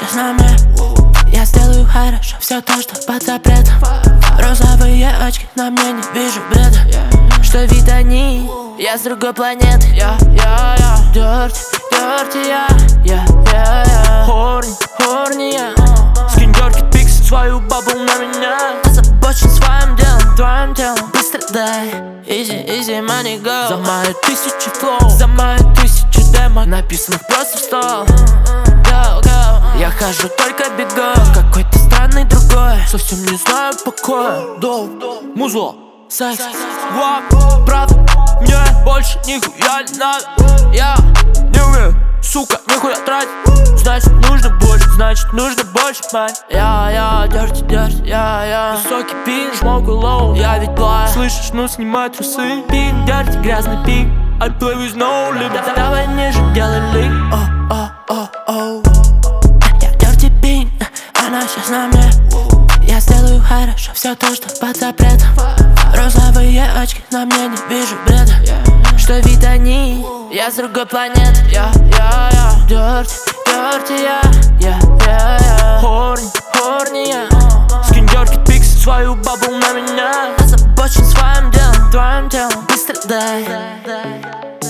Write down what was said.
сейчас на мне. Я сделаю хорошо все то, что под запретом. Розовые очки, на мне не вижу бреда. Что вид они, я с другой планеты. Дёрти, хорни, я. Скинь дёрки, пикс, свою бабу на меня. Озабочен своим делом, твоим телом. Быстро дай, easy money go. За мои 1000 флоу, за мои 1000 демо, написанных просто в стол. Go. Я хожу, только бегу, какой-то странный другой. Совсем не знаю покоя. Музло, секс, вап, правда, мне больше нихуя не надо. Я не умею, сука, нихуя тратить. Значит нужно больше, мать. Я dirty, я высокий пин, жмогу лоу. Я ведь плай, слышишь, ну снимай трусы. Пин, dirty, грязный пин, I play with no limit. Давай ниже, делай лик. Я dirty пин, она сейчас на мне. Я сделаю хорошо все то, что под запретом. Розовые очки, на мне не вижу бреда. Что вид они, я с другой планеты. Дёрти, я. Хорни, я. Скинь дёрки, пикс, свою бабу на меня. Озабочен своим делом, твоим телом. Быстро дай.